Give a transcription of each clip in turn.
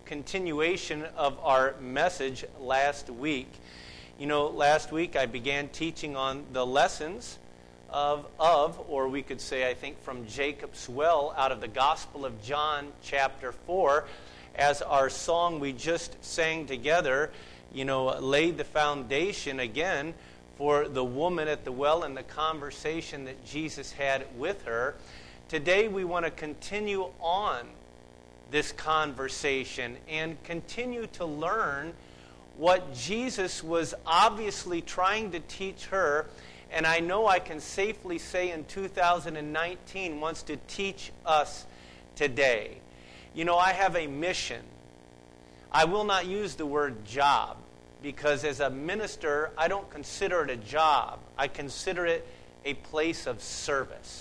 continuation of our message last week. You know, last week I began teaching on the lessons of, or we could say, I think, from Jacob's well out of the Gospel of John chapter 4, as our song we just sang together, laid the foundation again for the woman at the well and the conversation that Jesus had with her. Today we want to continue on this conversation and continue to learn what Jesus was obviously trying to teach her, and I know I can safely say in 2019 wants to teach us today. I have a mission. I will not use the word job, because as a minister, I don't consider it a job. I consider it a place of service.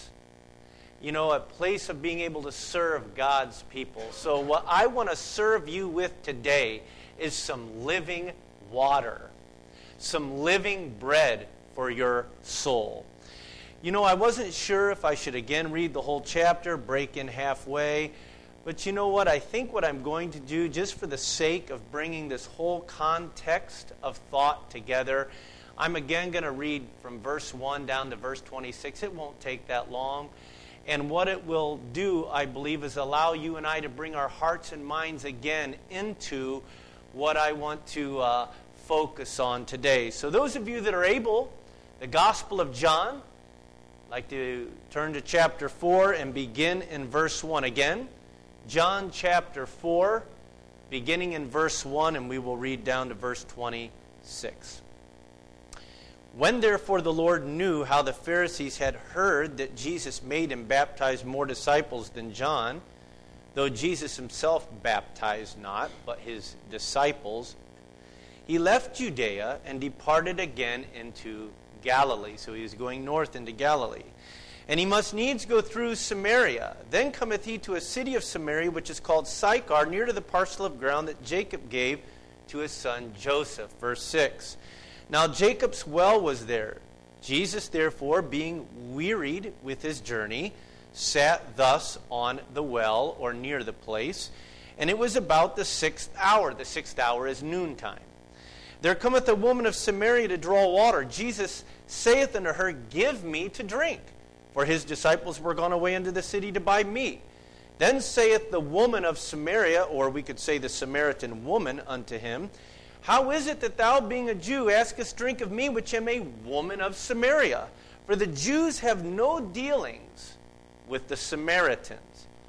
A place of being able to serve God's people. So what I want to serve you with today is some living water, some living bread for your soul. I wasn't sure if I should again read the whole chapter, break in halfway, but you know what? I think what I'm going to do, just for the sake of bringing this whole context of thought together, I'm again going to read from verse 1 down to verse 26. It won't take that long. And what it will do, I believe, is allow you and I to bring our hearts and minds again into what I want to focus on today. So those of you that are able, the Gospel of John, I'd like to turn to chapter 4 and begin in verse 1 again. John chapter 4, beginning in verse 1, and we will read down to verse 26. When therefore the Lord knew how the Pharisees had heard that Jesus made and baptized more disciples than John, though Jesus himself baptized not, but his disciples, he left Judea and departed again into Galilee. So he was going north into Galilee. And he must needs go through Samaria. Then cometh he to a city of Samaria, which is called Sychar, near to the parcel of ground that Jacob gave to his son Joseph. Verse 6. Now Jacob's well was there. Jesus, therefore, being wearied with his journey, sat thus on the well, or near the place. And it was about the 6th hour. The 6th hour is noontime. There cometh a woman of Samaria to draw water. Jesus saith unto her, Give me to drink. For his disciples were gone away into the city to buy meat. Then saith the woman of Samaria, or we could say the Samaritan woman, unto him, How is it that thou, being a Jew, askest drink of me, which am a woman of Samaria? For the Jews have no dealings with the Samaritans.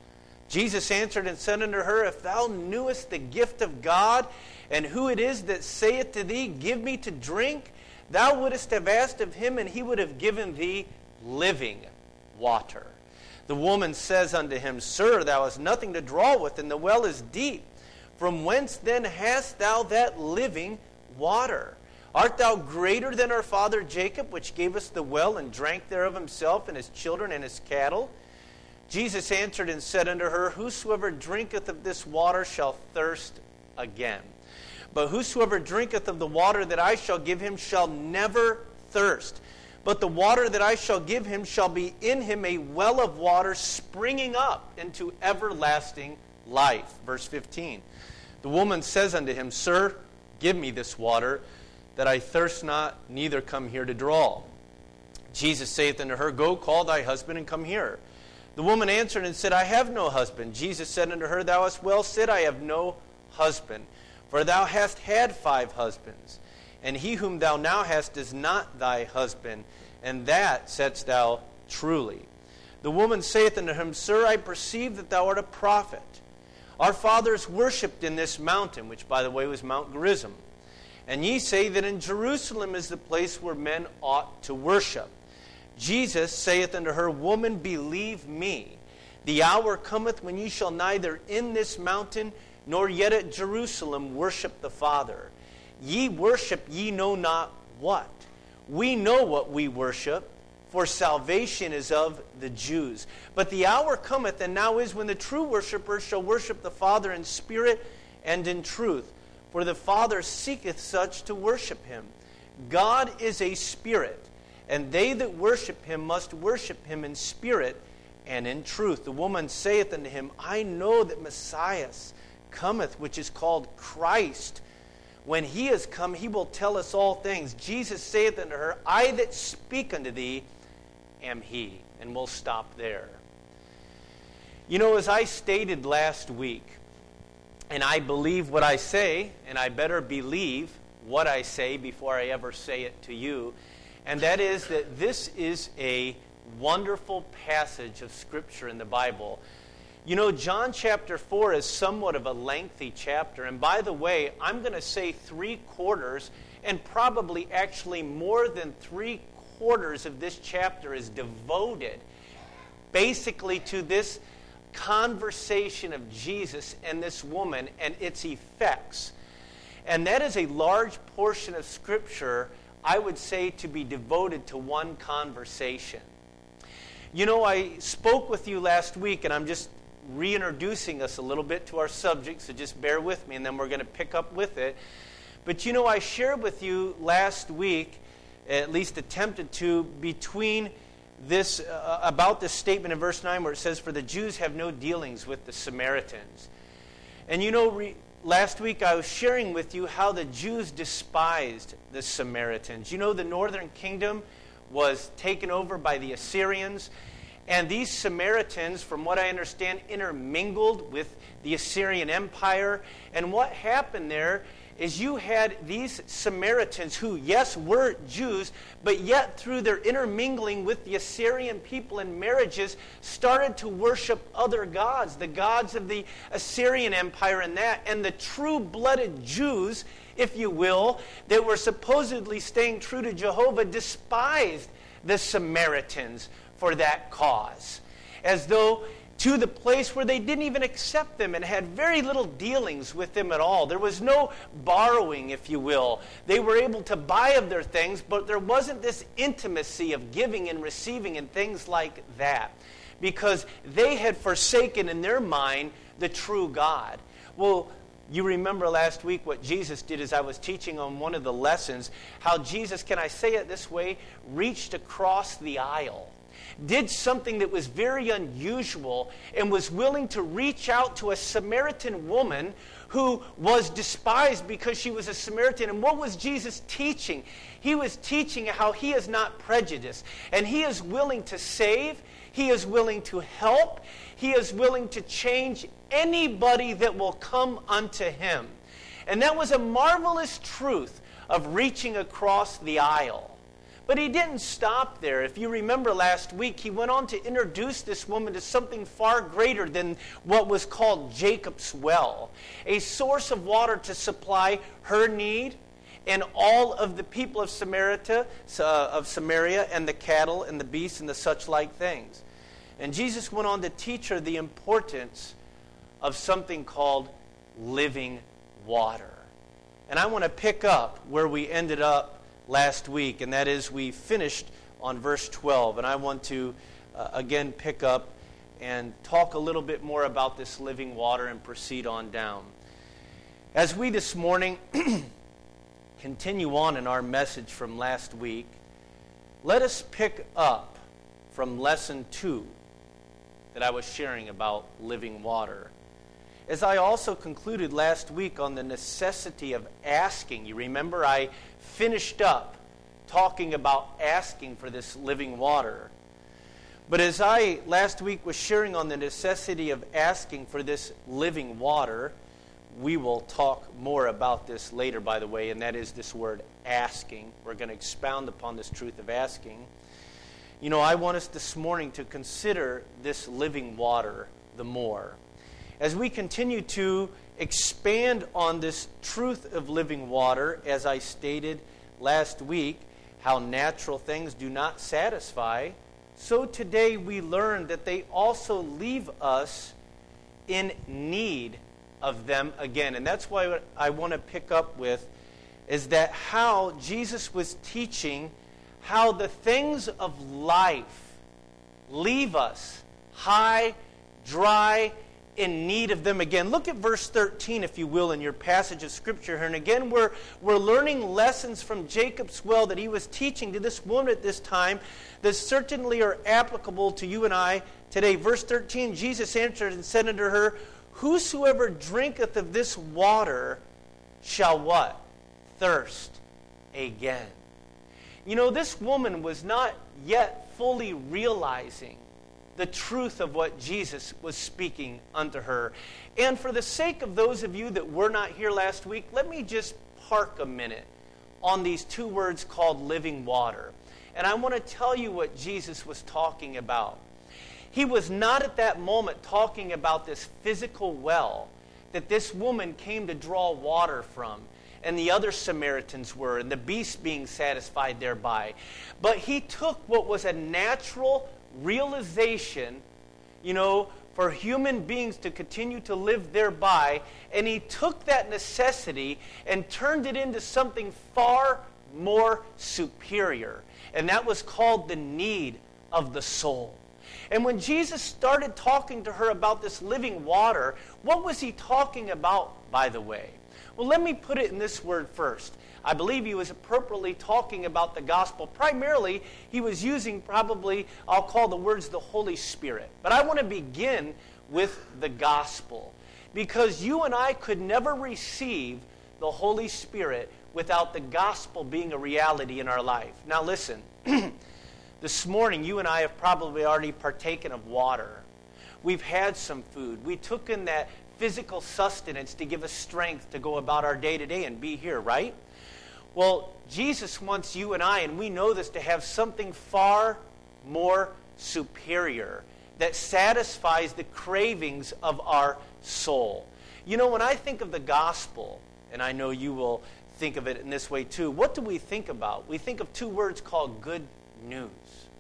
Jesus answered and said unto her, If thou knewest the gift of God, and who it is that saith to thee, Give me to drink, thou wouldest have asked of him, and he would have given thee living water. The woman says unto him, Sir, thou hast nothing to draw with, and the well is deep. From whence then hast thou that living water? Art thou greater than our father Jacob, which gave us the well, and drank thereof himself, and his children, and his cattle? Jesus answered and said unto her, Whosoever drinketh of this water shall thirst again. But whosoever drinketh of the water that I shall give him shall never thirst. But the water that I shall give him shall be in him a well of water springing up into everlasting life. Verse 15. The woman says unto him, Sir, give me this water, that I thirst not, neither come here to draw. Jesus saith unto her, Go, call thy husband, and come here. The woman answered and said, I have no husband. Jesus said unto her, Thou hast well said, I have no husband. For thou hast had 5 husbands, and he whom thou now hast is not thy husband, and that saidst thou truly. The woman saith unto him, Sir, I perceive that thou art a prophet. Our fathers worshipped in this mountain, which, by the way, was Mount Gerizim. And ye say that in Jerusalem is the place where men ought to worship. Jesus saith unto her, Woman, believe me, the hour cometh when ye shall neither in this mountain nor yet at Jerusalem worship the Father. Ye worship ye know not what. We know what we worship, for salvation is of the Jews. But the hour cometh, and now is, when the true worshipers shall worship the Father in spirit and in truth. For the Father seeketh such to worship him. God is a spirit, and they that worship him must worship him in spirit and in truth. The woman saith unto him, I know that Messiah cometh, which is called Christ. When he is come, he will tell us all things. Jesus saith unto her, I that speak unto thee am he. And we'll stop there. You know, as I stated last week, and I believe what I say, and I better believe what I say before I ever say it to you, and that is that this is a wonderful passage of Scripture in the Bible. You know, John chapter 4 is somewhat of a lengthy chapter, and by the way, I'm going to say 3/4, and probably actually more than 3/4 of this chapter is devoted basically to this conversation of Jesus and this woman and its effects. And that is a large portion of Scripture, I would say, to be devoted to one conversation. You know, I spoke with you last week, and I'm just reintroducing us a little bit to our subject, so just bear with me, and then we're going to pick up with it. But you know, I shared with you last week, at least attempted to, between this about this statement in verse 9 where it says, for the Jews have no dealings with the Samaritans. And you know, last week I was sharing with you how the Jews despised the Samaritans. You know, the northern kingdom was taken over by the Assyrians, and these Samaritans, from what I understand, intermingled with the Assyrian Empire. And what happened there is you had these Samaritans who, yes, were Jews, but yet through their intermingling with the Assyrian people and marriages, started to worship other gods, the gods of the Assyrian Empire and that. And the true-blooded Jews, if you will, that were supposedly staying true to Jehovah, despised the Samaritans for that cause, as though to the place where they didn't even accept them and had very little dealings with them at all. There was no borrowing, if you will. They were able to buy of their things, but there wasn't this intimacy of giving and receiving and things like that, because they had forsaken in their mind the true God. Well, you remember last week what Jesus did as I was teaching on one of the lessons, how Jesus, can I say it this way, reached across the aisle, did something that was very unusual, and was willing to reach out to a Samaritan woman who was despised because she was a Samaritan. And what was Jesus teaching? He was teaching how he is not prejudiced, and he is willing to save, he is willing to help, he is willing to change anybody that will come unto him. And that was a marvelous truth of reaching across the aisle. But he didn't stop there. If you remember last week, he went on to introduce this woman to something far greater than what was called Jacob's well, a source of water to supply her need and all of the people of Samaria and the cattle and the beasts and the such like things. And Jesus went on to teach her the importance of something called living water. And I want to pick up where we ended up last week, and that is we finished on verse 12, and I want to again pick up and talk a little bit more about this living water and proceed on down. As we this morning continue on in our message from last week, let us pick up from lesson 2 that I was sharing about living water. As I also concluded last week on the necessity of asking, you remember I finished up talking about asking for this living water. But as I last week was sharing on the necessity of asking for this living water, we will talk more about this later, by the way, and that is this word asking. We're going to expound upon this truth of asking. You know, I want us this morning to consider this living water the more. As we continue to expand on this truth of living water, as I stated last week, how natural things do not satisfy, so today we learn that they also leave us in need of them again. And that's why what I want to pick up with is that how Jesus was teaching how the things of life leave us high, dry, in need of them again. Look at verse 13, if you will, in your passage of Scripture here. And again, we're learning lessons from Jacob's well that he was teaching to this woman at this time that certainly are applicable to you and I today. Verse 13, Jesus answered and said unto her, whosoever drinketh of this water shall what? Thirst again. You know, this woman was not yet fully realizing the truth of what Jesus was speaking unto her. And for the sake of those of you that were not here last week, let me just park a minute on these two words called living water. And I want to tell you what Jesus was talking about. He was not at that moment talking about this physical well that this woman came to draw water from, and the other Samaritans were, and the beasts being satisfied thereby. But he took what was a natural realization, for human beings to continue to live thereby, and he took that necessity and turned it into something far more superior. And that was called the need of the soul. And when Jesus started talking to her about this living water, what was he talking about, by the way? Well, let me put it in this word first. I believe he was appropriately talking about the gospel. Primarily, he was using probably, I'll call the words the Holy Spirit. But I want to begin with the gospel, because you and I could never receive the Holy Spirit without the gospel being a reality in our life. Now listen, this morning you and I have probably already partaken of water. We've had some food. We took in that physical sustenance to give us strength to go about our day-to-day and be here, right? Well, Jesus wants you and I, and we know this, to have something far more superior that satisfies the cravings of our soul. You know, when I think of the gospel, and I know you will think of it in this way too, what do we think about? We think of two words called good news.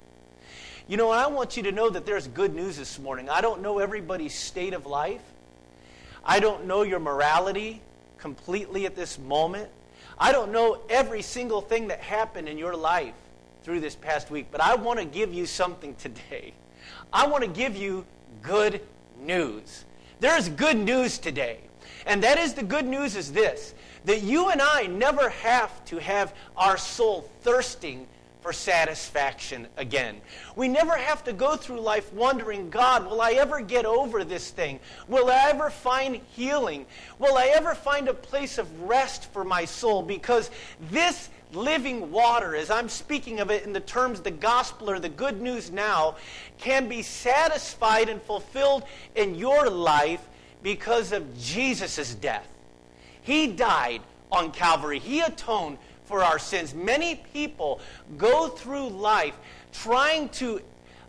You know, and I want you to know that there's good news this morning. I don't know everybody's state of life. I don't know your morality completely at this moment. I don't know every single thing that happened in your life through this past week, but I want to give you something today. I want to give you good news. There is good news today. And that is, the good news is this, that you and I never have to have our soul thirsting for satisfaction again. We never have to go through life wondering, God, will I ever get over this thing? Will I ever find healing? Will I ever find a place of rest for my soul? Because this living water, as I'm speaking of it in the terms the gospel or the good news now, can be satisfied and fulfilled in your life because of Jesus' death. He died on Calvary. He atoned for our sins. Many people go through life trying to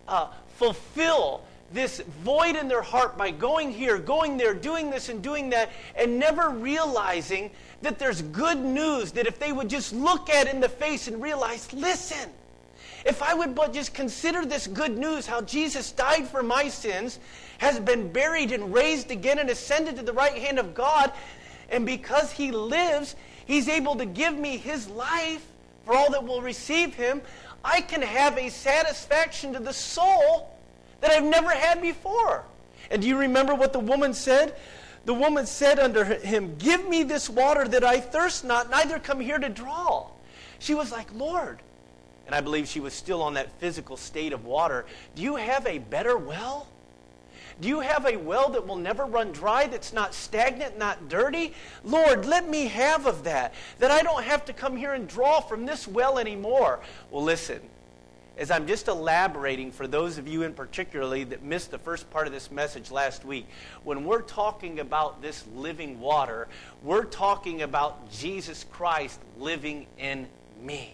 fulfill this void in their heart by going here, going there, doing this and doing that, and never realizing that there's good news that if they would just look at it in the face and realize, listen, if I would but just consider this good news, how Jesus died for my sins, has been buried and raised again and ascended to the right hand of God, and because he lives, he's able to give me his life for all that will receive him, I can have a satisfaction to the soul that I've never had before. And do you remember what the woman said? The woman said unto him, give me this water that I thirst not, neither come here to draw. She was like, Lord, and I believe she was still on that physical state of water, do you have a better well? Do you have a well that will never run dry, that's not stagnant, not dirty? Lord, let me have of that I don't have to come here and draw from this well anymore. Well, listen, as I'm just elaborating for those of you in particularly that missed the first part of this message last week, when we're talking about this living water, we're talking about Jesus Christ living in me.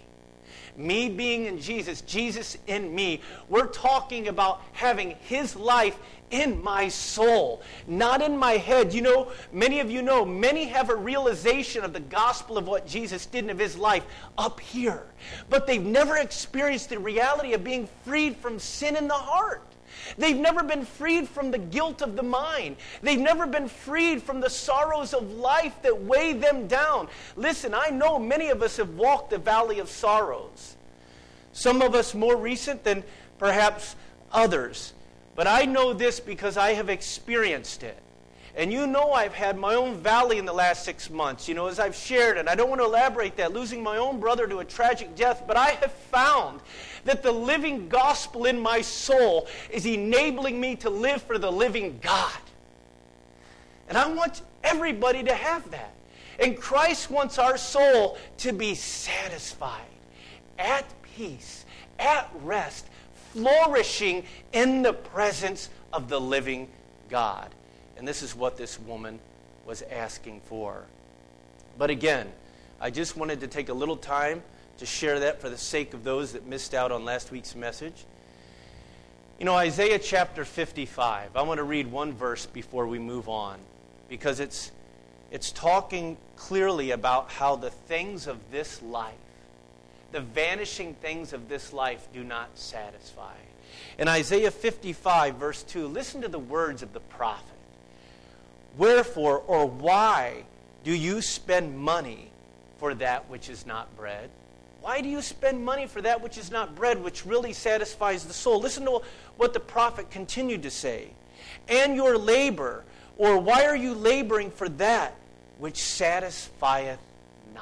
Me being in Jesus, Jesus in me. We're talking about having his life in my soul, not in my head. You know, many of you know, many have a realization of the gospel of what Jesus did and of his life up here. But they've never experienced the reality of being freed from sin in the heart. They've never been freed from the guilt of the mind. They've never been freed from the sorrows of life that weigh them down. Listen, I know many of us have walked the valley of sorrows. Some of us more recent than perhaps others. But I know this because I have experienced it. And you know I've had my own valley in the last 6 months, you know, as I've shared, and I don't want to elaborate that, losing my own brother to a tragic death, but I have found that the living gospel in my soul is enabling me to live for the living God. And I want everybody to have that. And Christ wants our soul to be satisfied, at peace, at rest, flourishing in the presence of the living God. And this is what this woman was asking for. But again, I just wanted to take a little time to share that for the sake of those that missed out on last week's message. You know, Isaiah chapter 55. I want to read one verse before we move on, because it's talking clearly about how the things of this life, the vanishing things of this life, do not satisfy. In Isaiah 55, verse 2, listen to the words of the prophet. Wherefore, or why do you spend money for that which is not bread? Why do you spend money for that which is not bread, which really satisfies the soul? Listen to what the prophet continued to say. And your labor, or why are you laboring for that which satisfieth not?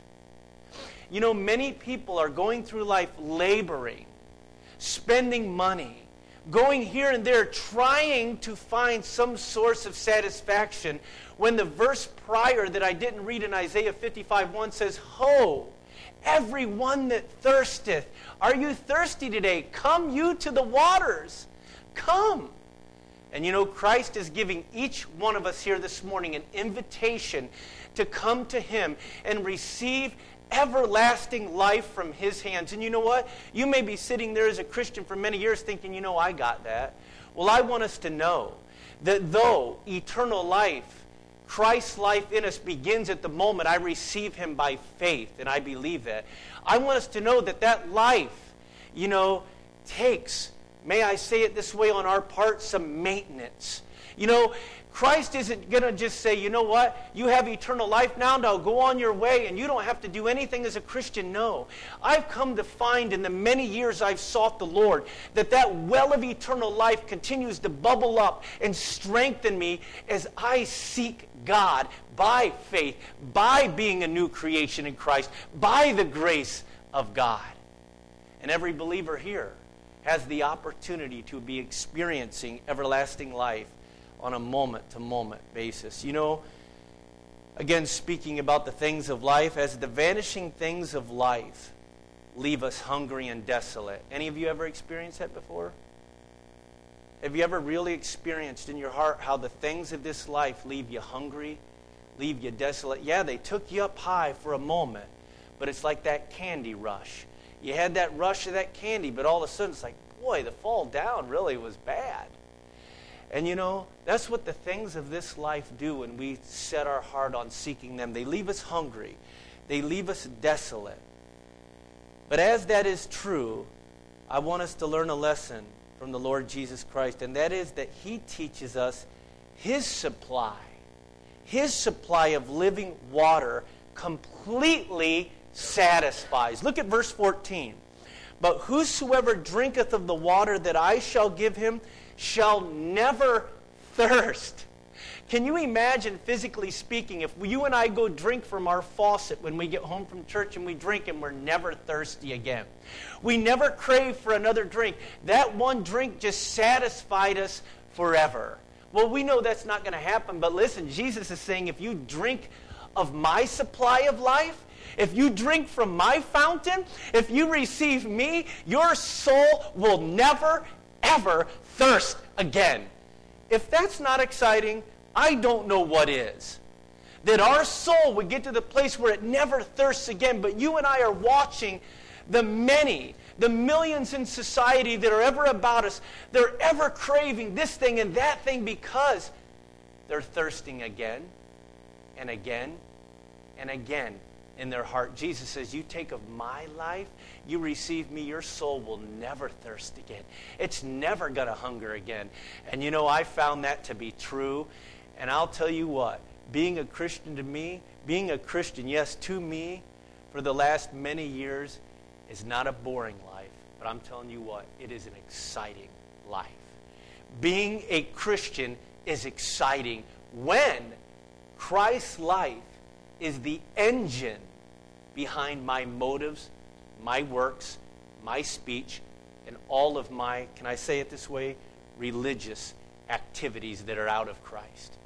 You know, many people are going through life laboring, spending money, going here and there, trying to find some source of satisfaction, when the verse prior that I didn't read in Isaiah 55:1 says, Ho, everyone that thirsteth. Are you thirsty today? Come you to the waters. Come. And you know, Christ is giving each one of us here this morning an invitation to come to Him and receive everlasting life from His hands. And you know what? You may be sitting there as a Christian for many years thinking, you know, I got that. Well, I want us to know that though eternal life, Christ's life in us, begins at the moment I receive Him by faith, and I believe that, I want us to know that that life, you know, takes, may I say it this way, on our part, some maintenance. You know, Christ isn't going to just say, you know what, you have eternal life now go on your way, and you don't have to do anything as a Christian. No. I've come to find in the many years I've sought the Lord that that well of eternal life continues to bubble up and strengthen me as I seek God by faith, by being a new creation in Christ, by the grace of God. And every believer here has the opportunity to be experiencing everlasting life on a moment-to-moment basis. You know, again, speaking about the things of life, as the vanishing things of life leave us hungry and desolate. Any of you ever experienced that before? Have you ever really experienced in your heart how the things of this life leave you hungry, leave you desolate? Yeah, they took you up high for a moment, but it's like that candy rush. You had that rush of that candy, but all of a sudden it's like, boy, the fall down really was bad. And you know, that's what the things of this life do when we set our heart on seeking them. They leave us hungry. They leave us desolate. But as that is true, I want us to learn a lesson from the Lord Jesus Christ, and that is that He teaches us His supply of living water completely satisfies. Look at verse 14. But whosoever drinketh of the water that I shall give him shall never thirst. Can you imagine, physically speaking, if you and I go drink from our faucet when we get home from church and we drink and we're never thirsty again? We never crave for another drink. That one drink just satisfied us forever. Well, we know that's not going to happen, but listen, Jesus is saying if you drink of my supply of life, if you drink from my fountain, if you receive me, your soul will never, ever thirst again. If that's not exciting, I don't know what is. That our soul would get to the place where it never thirsts again. But you and I are watching the millions in society that are ever about us. They're ever craving this thing and that thing because they're thirsting again and again and again in their heart. Jesus says, you take of my life, you receive me, your soul will never thirst again. It's never going to hunger again. And you know, I found that to be true. And I'll tell you what, being a Christian to me, being a Christian, yes, to me, for the last many years, is not a boring life. But I'm telling you what, it is an exciting life. Being a Christian is exciting when Christ's life is the engine behind my motives, my works, my speech, and all of my, can I say it this way, religious activities that are out of Christ.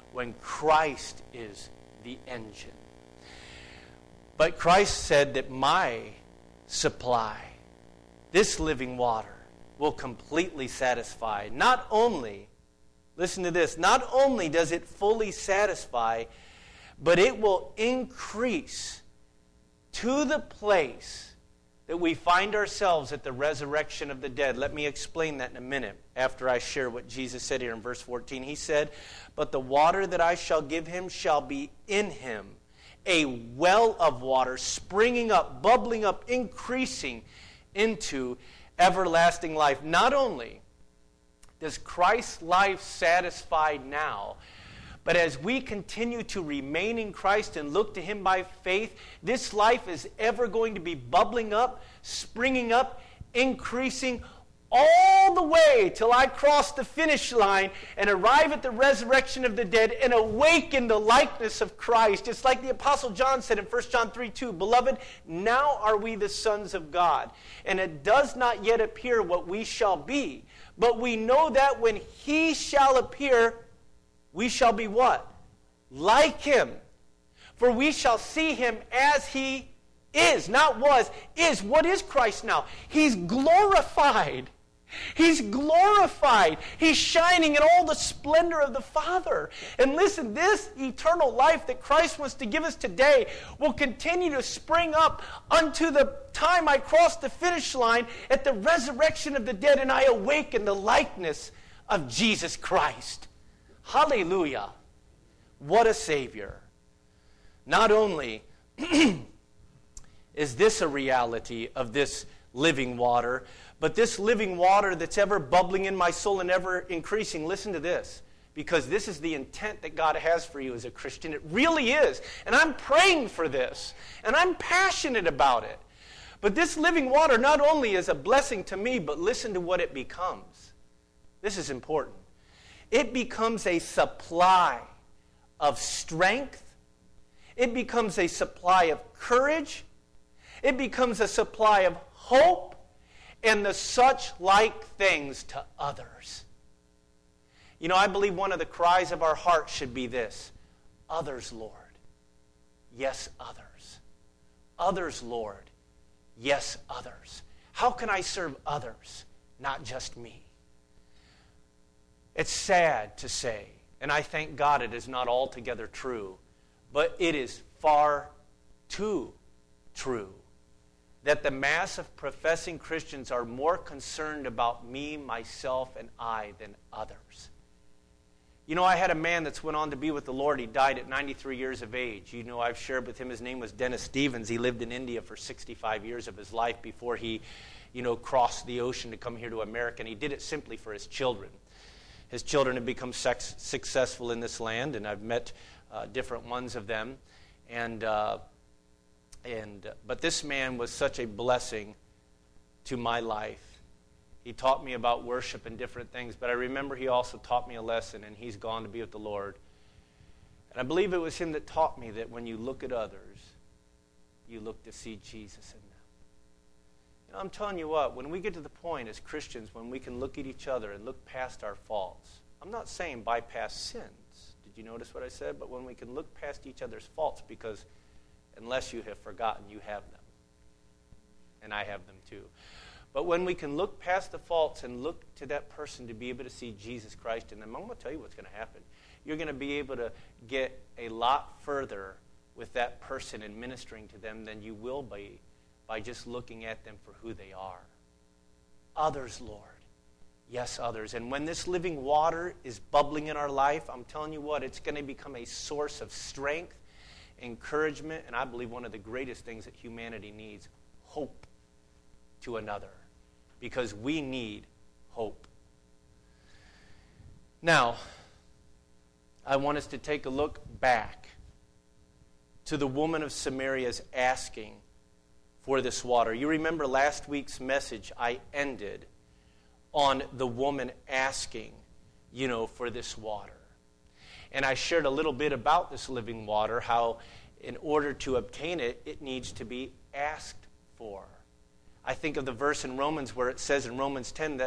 when Christ is the engine. But Christ said that my supply, this living water, will completely satisfy. Not only, listen to this, not only does it fully satisfy, but it will increase to the place that we find ourselves at the resurrection of the dead. Let me explain that in a minute after I share what Jesus said here in verse 14. He said, "But the water that I shall give him shall be in him, a well of water springing up, bubbling up, increasing into everlasting life." Not only does Christ's life satisfy now, but as we continue to remain in Christ and look to him by faith, this life is ever going to be bubbling up, springing up, increasing all the way till I cross the finish line and arrive at the resurrection of the dead and awake in the likeness of Christ. It's like the Apostle John said in 1 John 3:2, "Beloved, now are we the sons of God, and it does not yet appear what we shall be. But we know that when he shall appear, we shall be" what? "Like him. For we shall see him as he is." Not was, is. What is Christ now? He's glorified. He's glorified. He's shining in all the splendor of the Father. And listen, this eternal life that Christ wants to give us today will continue to spring up unto the time I cross the finish line at the resurrection of the dead and I awake in the likeness of Jesus Christ. Hallelujah. What a Savior. Not only is this a reality of this living water, but this living water that's ever bubbling in my soul and ever increasing, listen to this, because this is the intent that God has for you as a Christian. It really is. And I'm praying for this, and I'm passionate about it. But this living water not only is a blessing to me, but listen to what it becomes. This is important. It becomes a supply of strength. It becomes a supply of courage. It becomes a supply of hope and the such like things to others. You know, I believe one of the cries of our heart should be this: others, Lord. Yes, others. Others, Lord. Yes, others. How can I serve others, not just me? It's sad to say, and I thank God it is not altogether true, but it is far too true that the mass of professing Christians are more concerned about me, myself, and I than others. You know, I had a man that's went on to be with the Lord. He died at 93 years of age. You know, I've shared with him. His name was Dennis Stevens. He lived in India for 65 years of his life before he, crossed the ocean to come here to America. And he did it simply for his children. His children have become successful in this land, and I've met different ones of them. But this man was such a blessing to my life. He taught me about worship and different things, but I remember he also taught me a lesson, and he's gone to be with the Lord. And I believe it was him that taught me that when you look at others, you look to see Jesus in them. And I'm telling you what, when we get to the point as Christians, when we can look at each other and look past our faults, I'm not saying bypass sins. Did you notice what I said? But when we can look past each other's faults, because unless you have forgotten, you have them. And I have them too. But when we can look past the faults and look to that person to be able to see Jesus Christ in them, I'm going to tell you what's going to happen. You're going to be able to get a lot further with that person and ministering to them than you will be by just looking at them for who they are. Others, Lord. Yes, others. And when this living water is bubbling in our life, I'm telling you what, it's going to become a source of strength, encouragement, and I believe one of the greatest things that humanity needs, hope to another, because we need hope. Now, I want us to take a look back to the woman of Samaria's asking for this water. You remember last week's message, I ended on the woman asking, for this water. And I shared a little bit about this living water, how in order to obtain it, it needs to be asked for. I think of the verse in Romans where it says in Romans 10 that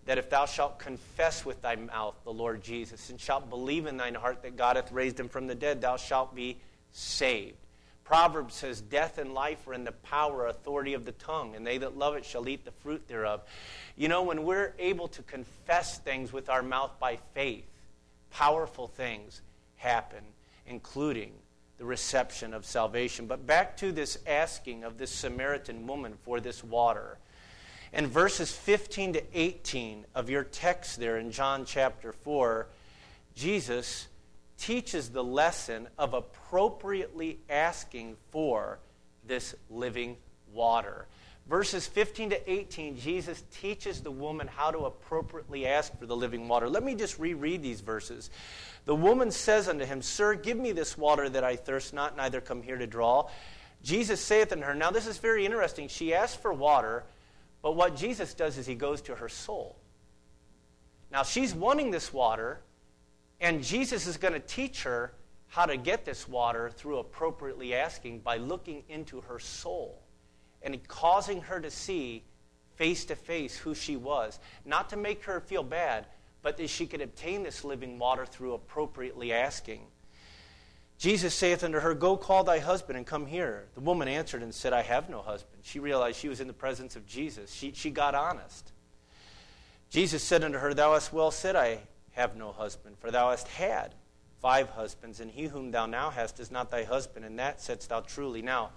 that if thou shalt confess with thy mouth the Lord Jesus, and shalt believe in thine heart that God hath raised him from the dead, thou shalt be saved. Proverbs says, death and life are in the power, authority of the tongue, and they that love it shall eat the fruit thereof. You know, when we're able to confess things with our mouth by faith, powerful things happen, including the reception of salvation. But back to this asking of this Samaritan woman for this water. In verses 15 to 18 of your text there in John chapter 4, Jesus teaches the lesson of appropriately asking for this living water. Verses 15 to 18, Jesus teaches the woman how to appropriately ask for the living water. Let me just reread these verses. The woman says unto him, Sir, give me this water that I thirst not, neither come here to draw. Jesus saith unto her, now this is very interesting. She asked for water, but what Jesus does is he goes to her soul. Now she's wanting this water, and Jesus is going to teach her how to get this water through appropriately asking by looking into her soul and causing her to see face to face who she was. Not to make her feel bad, but that she could obtain this living water through appropriately asking. Jesus saith unto her, Go call thy husband and come here. The woman answered and said, I have no husband. She realized she was in the presence of Jesus. She got honest. Jesus said unto her, Thou hast well said, I have no husband, for thou hast had 5 husbands, and he whom thou now hast is not thy husband, and that saidst thou truly. Now,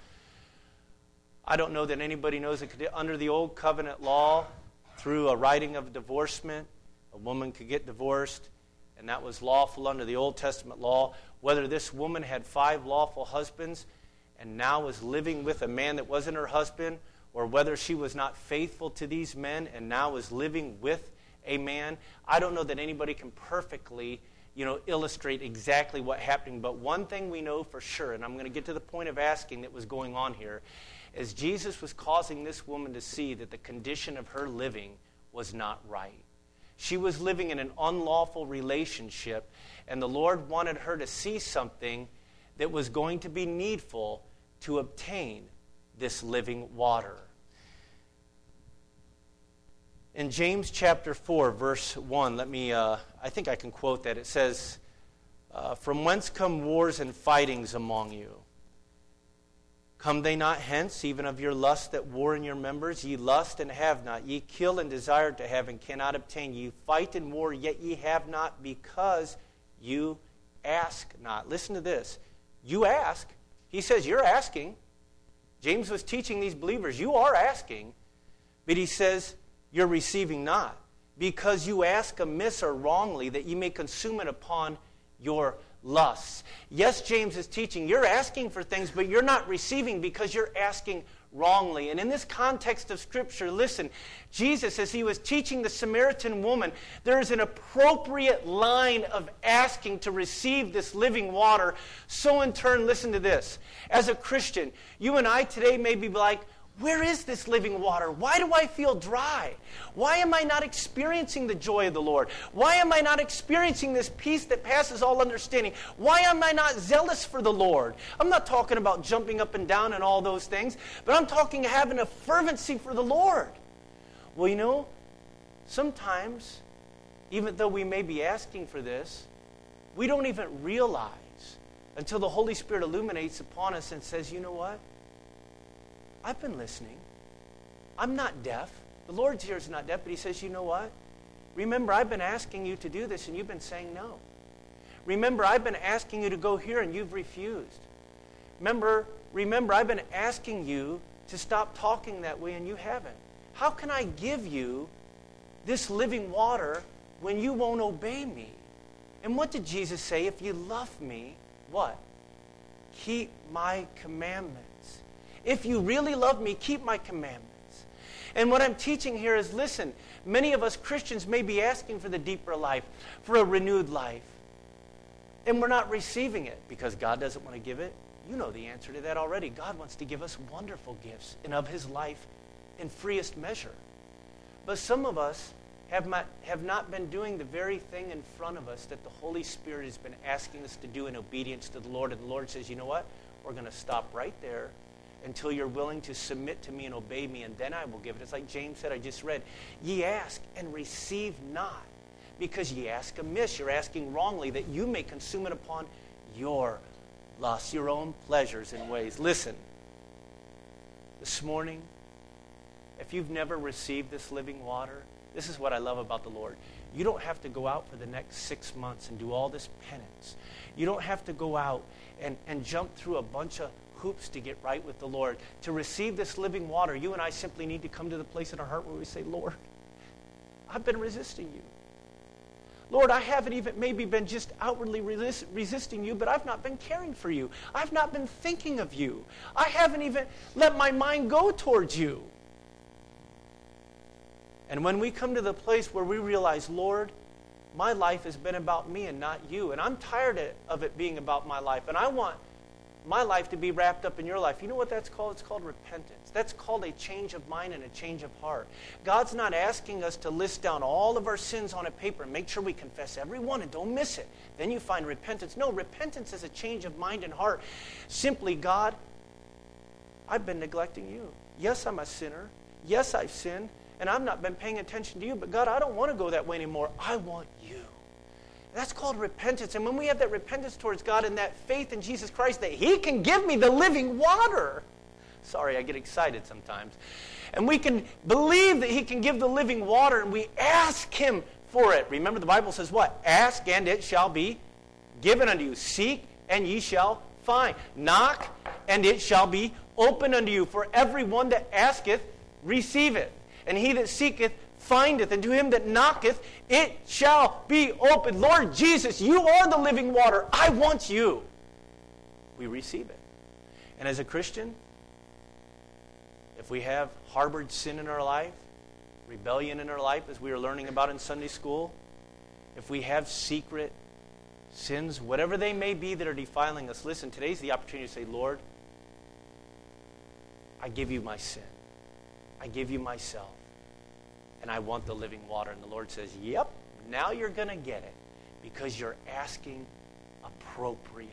I don't know that anybody knows that under the old covenant law, through a writing of divorcement, a woman could get divorced, and that was lawful under the Old Testament law. Whether this woman had 5 lawful husbands and now was living with a man that wasn't her husband, or whether she was not faithful to these men and now is living with a man, I don't know that anybody can perfectly, illustrate exactly what happened. But one thing we know for sure, and I'm going to get to the point of asking that was going on here, is Jesus was causing this woman to see that the condition of her living was not right. She was living in an unlawful relationship, and the Lord wanted her to see something that was going to be needful to obtain this living water. In James chapter 4, verse 1, I think I can quote that. It says, From whence come wars and fightings among you? Come they not hence, even of your lust that war in your members? Ye lust and have not. Ye kill and desire to have and cannot obtain. Ye fight and war, yet ye have not, because you ask not. Listen to this. You ask. He says, you're asking. James was teaching these believers, you are asking. But he says, you're receiving not, because you ask amiss or wrongly, that ye may consume it upon your lusts. Yes, James is teaching, you're asking for things, but you're not receiving because you're asking wrongly. And in this context of Scripture, listen, Jesus, as he was teaching the Samaritan woman, there is an appropriate line of asking to receive this living water. So in turn, listen to this. As a Christian, you and I today may be like, where is this living water? Why do I feel dry? Why am I not experiencing the joy of the Lord? Why am I not experiencing this peace that passes all understanding? Why am I not zealous for the Lord? I'm not talking about jumping up and down and all those things, but I'm talking having a fervency for the Lord. Well, sometimes, even though we may be asking for this, we don't even realize until the Holy Spirit illuminates upon us and says, you know what? I've been listening. I'm not deaf. The Lord's ear is not deaf, but he says, you know what? Remember, I've been asking you to do this, and you've been saying no. Remember, I've been asking you to go here, and you've refused. Remember, I've been asking you to stop talking that way, and you haven't. How can I give you this living water when you won't obey me? And what did Jesus say? If you love me, what? Keep my commandments. If you really love me, keep my commandments. And what I'm teaching here is, listen, many of us Christians may be asking for the deeper life, for a renewed life. And we're not receiving it because God doesn't want to give it. You know the answer to that already. God wants to give us wonderful gifts and of his life in freest measure. But some of us have not been doing the very thing in front of us that the Holy Spirit has been asking us to do in obedience to the Lord. And the Lord says, you know what? We're going to stop right there. until you're willing to submit to me and obey me, and then I will give it. It's like James said, I just read, ye ask and receive not, because ye ask amiss. You're asking wrongly, that you may consume it upon your lusts, your own pleasures and ways. Listen, this morning, if you've never received this living water, this is what I love about the Lord. You don't have to go out for the next 6 months and do all this penance. You don't have to go out and jump through a bunch of hoops to get right with the Lord. To receive this living water, you and I simply need to come to the place in our heart where we say, Lord, I've been resisting you. Lord, I haven't even maybe been just outwardly resisting you, but I've not been caring for you. I've not been thinking of you. I haven't even let my mind go towards you. And when we come to the place where we realize, Lord, my life has been about me and not you, and I'm tired of it being about my life, and I want my life to be wrapped up in your life. You know what that's called? It's called repentance. That's called a change of mind and a change of heart. God's not asking us to list down all of our sins on a paper and make sure we confess every one and don't miss it. Then you find repentance. No, repentance is a change of mind and heart. Simply, God, I've been neglecting you. Yes, I'm a sinner. Yes, I've sinned. And I've not been paying attention to you. But God, I don't want to go that way anymore. I want you. That's called repentance. And when we have that repentance towards God and that faith in Jesus Christ that He can give me the living water. Sorry, I get excited sometimes. And we can believe that He can give the living water, and we ask Him for it. Remember, the Bible says what? Ask and it shall be given unto you. Seek and ye shall find. Knock and it shall be opened unto you. For everyone that asketh, receiveth. And he that seeketh, findeth. And to him that knocketh, it shall be opened. Lord Jesus, you are the living water. I want you. We receive it. And as a Christian, if we have harbored sin in our life, rebellion in our life, as we were learning about in Sunday school, if we have secret sins, whatever they may be that are defiling us, listen, today's the opportunity to say, Lord, I give you my sin. I give you myself. And I want the living water. And the Lord says, yep, now you're going to get it because you're asking appropriately.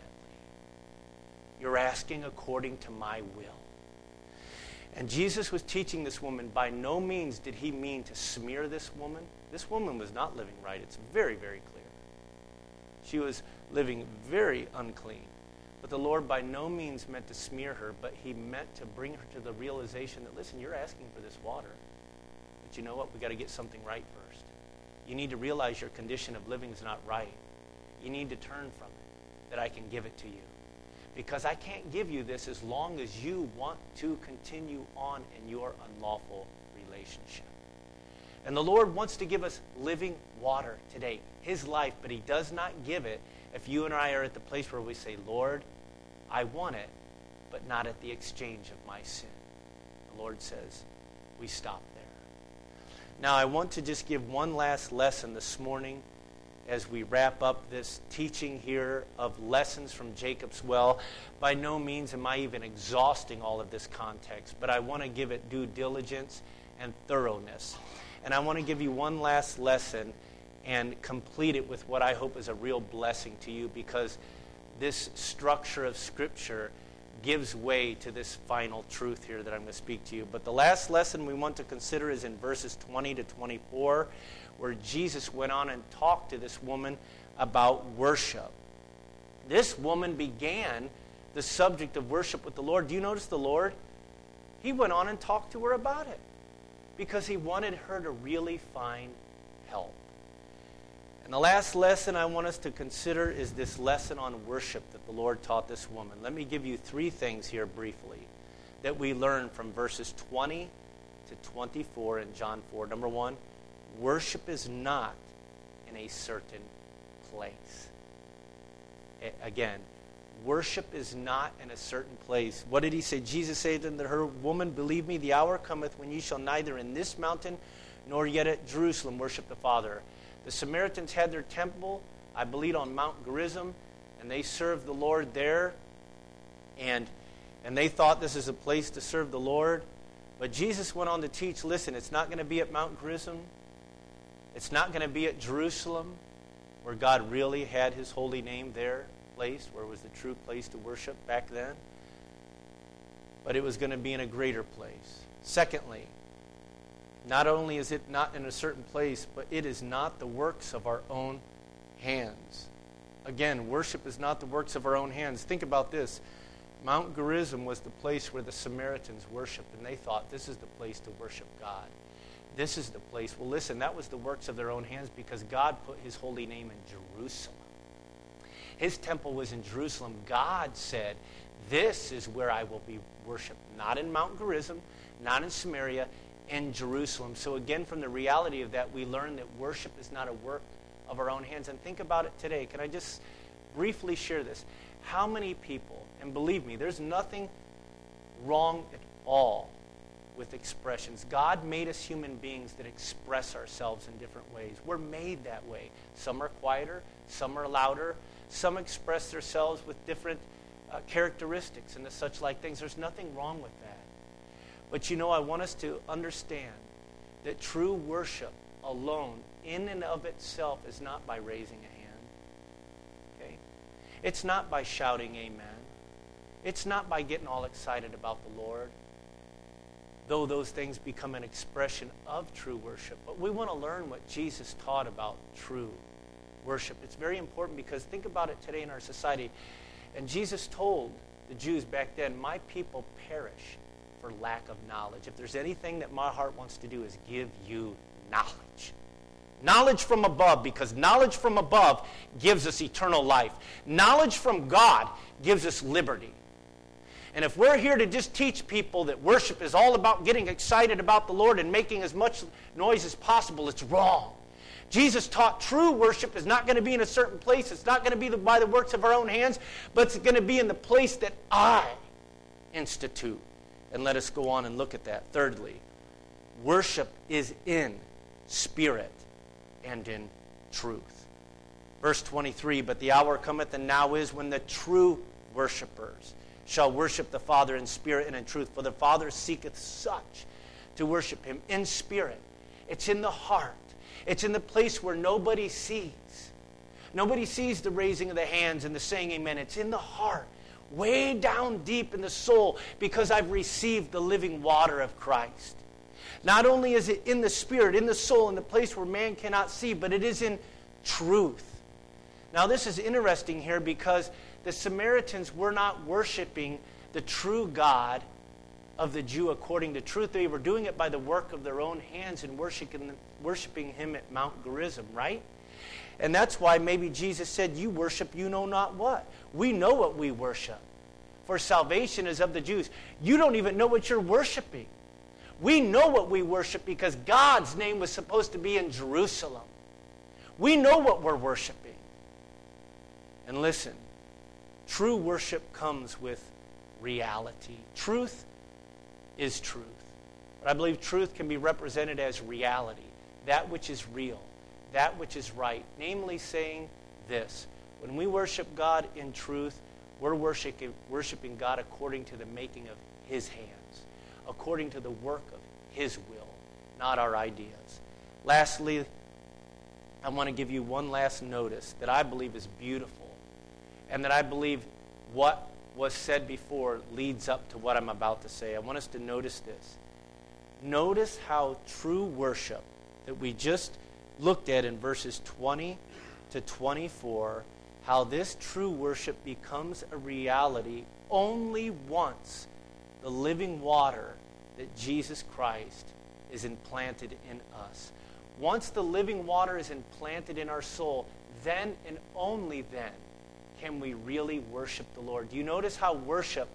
You're asking according to my will. And Jesus was teaching this woman. By no means did He mean to smear this woman. This woman was not living right. It's very, very clear. She was living very unclean. But the Lord by no means meant to smear her, but He meant to bring her to the realization that, listen, you're asking for this water. But you know what? We've got to get something right first. You need to realize your condition of living is not right. You need to turn from it, that I can give it to you. Because I can't give you this as long as you want to continue on in your unlawful relationship. And the Lord wants to give us living water today, His life, but He does not give it if you and I are at the place where we say, Lord, I want it, but not at the exchange of my sin. The Lord says, we stop there. Now, I want to just give one last lesson this morning as we wrap up this teaching here of lessons from Jacob's well. By no means am I even exhausting all of this context, but I want to give it due diligence and thoroughness. And I want to give you one last lesson and complete it with what I hope is a real blessing to you, because this structure of Scripture gives way to this final truth here that I'm going to speak to you. But the last lesson we want to consider is in verses 20 to 24, where Jesus went on and talked to this woman about worship. This woman began the subject of worship with the Lord. Do you notice the Lord? He went on and talked to her about it because He wanted her to really find help. And the last lesson I want us to consider is this lesson on worship that the Lord taught this woman. Let me give you 3 things here briefly that we learn from verses 20 to 24 in John 4. Number 1, worship is not in a certain place. Again, worship is not in a certain place. What did He say? Jesus said unto her, Woman, believe me, the hour cometh when ye shall neither in this mountain nor yet at Jerusalem worship the Father. The Samaritans had their temple, I believe, on Mount Gerizim, and they served the Lord there. And they thought this is a place to serve the Lord. But Jesus went on to teach, listen, it's not going to be at Mount Gerizim. It's not going to be at Jerusalem, where God really had His holy name there placed, where it was the true place to worship back then. but it was going to be in a greater place. Secondly, not only is it not in a certain place, but it is not the works of our own hands. Again, worship is not the works of our own hands. Think about this. Mount Gerizim was the place where the Samaritans worshiped, and they thought this is the place to worship God. This is the place. Well, listen, that was the works of their own hands because God put his holy name in Jerusalem. His temple was in Jerusalem. God said, this is where I will be worshipped. Not in Mount Gerizim, not in Samaria, in Jerusalem. So again, from the reality of that, we learn that worship is not a work of our own hands. And think about it today. Can I just briefly share this? How many people, and believe me, there's nothing wrong at all with expressions. God made us human beings that express ourselves in different ways. We're made that way. Some are quieter, some are louder, some express themselves with different characteristics and such like things. There's nothing wrong with that. But you know, I want us to understand that true worship alone, in and of itself, is not by raising a hand. Okay? It's not by shouting amen. It's not by getting all excited about the Lord, though those things become an expression of true worship. But we want to learn what Jesus taught about true worship. It's very important because think about it today in our society. And Jesus told the Jews back then, my people perish for lack of knowledge. If there's anything that my heart wants to do is give you knowledge. Knowledge from above, because knowledge from above gives us eternal life. Knowledge from God gives us liberty. And if we're here to just teach people that worship is all about getting excited about the Lord and making as much noise as possible, it's wrong. Jesus taught true worship is not going to be in a certain place. It's not going to be by the works of our own hands, but it's going to be in the place that I institute. And let us go on and look at that. Thirdly, worship is in spirit and in truth. Verse 23, but the hour cometh and now is when the true worshipers shall worship the Father in spirit and in truth. For the Father seeketh such to worship him in spirit. It's in the heart. It's in the place where nobody sees. Nobody sees the raising of the hands and the saying amen. It's in the heart, way down deep in the soul, because I've received the living water of Christ. Not only is it in the spirit, in the soul, in the place where man cannot see, but it is in truth. Now this is interesting here because the Samaritans were not worshiping the true God of the Jew according to truth. They were doing it by the work of their own hands and worshiping him at Mount Gerizim, right? And that's why maybe Jesus said, you worship you know not what. We know what we worship. For salvation is of the Jews. You don't even know what you're worshiping. We know what we worship because God's name was supposed to be in Jerusalem. We know what we're worshiping. And listen, true worship comes with reality. Truth is truth. But I believe truth can be represented as reality, that which is real, that which is right. Namely saying this, when we worship God in truth, we're worshiping God according to the making of his hands, according to the work of his will, not our ideas. Lastly, I want to give you one last notice that I believe is beautiful, and that I believe what was said before leads up to what I'm about to say. I want us to notice this. Notice how true worship that we just looked at in verses 20 to 24, how this true worship becomes a reality only once the living water that Jesus Christ is implanted in us. Once the living water is implanted in our soul, then and only then can we really worship the Lord. Do you notice how worship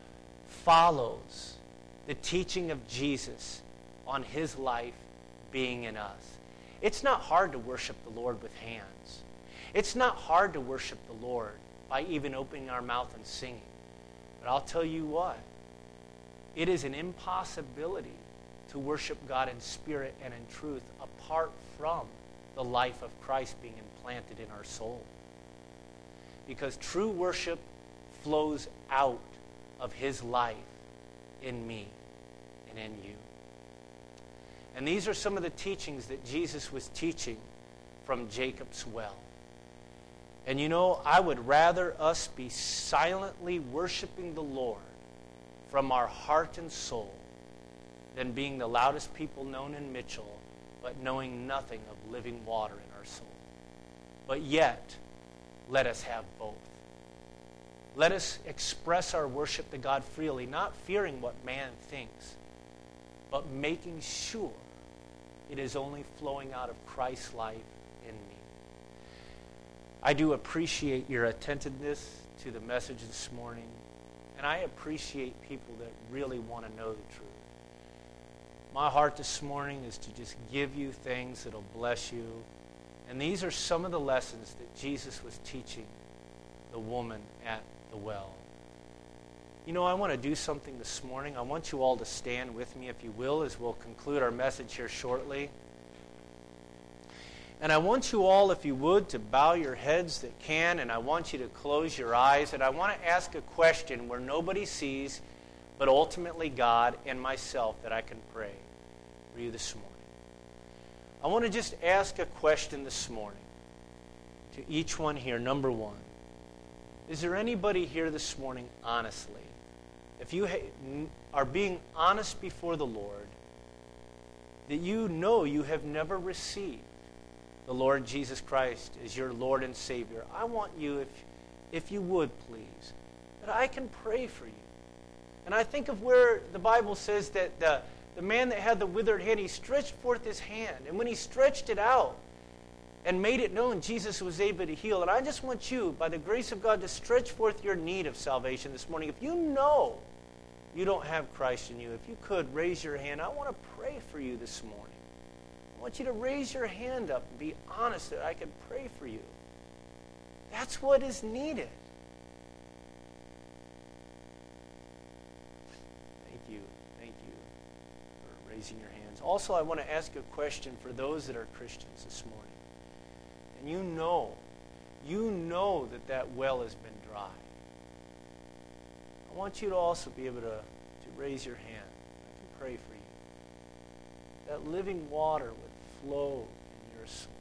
follows the teaching of Jesus on his life being in us? It's not hard to worship the Lord with hands. It's not hard to worship the Lord by even opening our mouth and singing. But I'll tell you what, it is an impossibility to worship God in spirit and in truth apart from the life of Christ being implanted in our soul. Because true worship flows out of his life in me and in you. And these are some of the teachings that Jesus was teaching from Jacob's well. And you know, I would rather us be silently worshiping the Lord from our heart and soul than being the loudest people known in Mitchell, but knowing nothing of living water in our soul. But yet, let us have both. Let us express our worship to God freely, not fearing what man thinks, but making sure it is only flowing out of Christ's life in me. I do appreciate your attentiveness to the message this morning, and I appreciate people that really want to know the truth. My heart this morning is to just give you things that will bless you. And these are some of the lessons that Jesus was teaching the woman at the well. You know, I want to do something this morning. I want you all to stand with me, if you will, as we'll conclude our message here shortly. And I want you all, if you would, to bow your heads that can, and I want you to close your eyes. And I want to ask a question where nobody sees, but ultimately God and myself, that I can pray for you this morning. I want to just ask a question this morning to each one here. Number one, is there anybody here this morning, honestly, if you are being honest before the Lord, that you know you have never received the Lord Jesus Christ as your Lord and Savior? I want you, if you would, please, that I can pray for you. And I think of where the Bible says that the man that had the withered hand, he stretched forth his hand. And when he stretched it out and made it known, Jesus was able to heal. And I just want you, by the grace of God, to stretch forth your need of salvation this morning. If you know you don't have Christ in you, if you could raise your hand, I want to pray for you this morning. I want you to raise your hand up and be honest that I can pray for you. That's what is needed. Thank you for raising your hands. Also, I want to ask a question for those that are Christians this morning. And you know that well has been dry. I want you to also be able to raise your hand. I can pray for you. That living water would flow in your soul.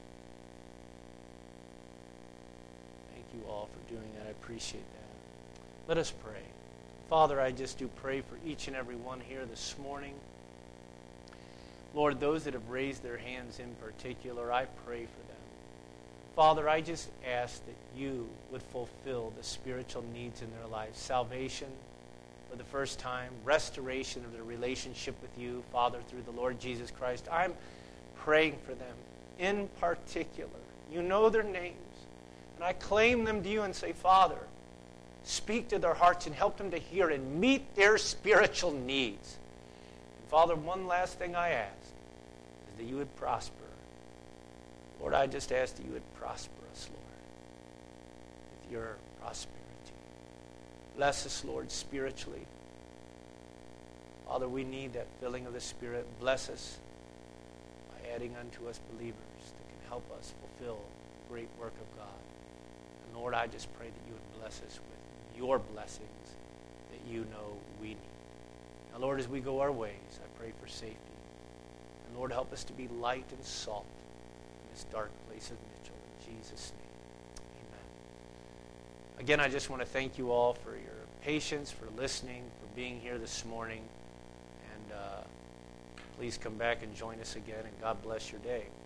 Thank you all for doing that. I appreciate that. Let us pray. Father, I just do pray for each and every one here this morning. Lord, those that have raised their hands in particular, I pray for them. Father, I just ask that you would fulfill the spiritual needs in their lives. Salvation for the first time, restoration of their relationship with you, Father, through the Lord Jesus Christ. I'm praying for them in particular. You know their names. And I claim them to you and say, Father, speak to their hearts and help them to hear and meet their spiritual needs. And Father, one last thing I ask is that you would prosper. Lord, I just ask that you would prosper us, Lord, with your prosperity. Bless us, Lord, spiritually. Father, we need that filling of the Spirit. Bless us by adding unto us believers that can help us fulfill the great work of God. And Lord, I just pray that you would bless us with your blessings that you know we need. Now, Lord, as we go our ways, I pray for safety. And Lord, help us to be light and salt in this dark place of Mitchell. In Jesus' name, amen. Again, I just want to thank you all for your patience, for listening, for being here this morning. And please come back and join us again, and God bless your day.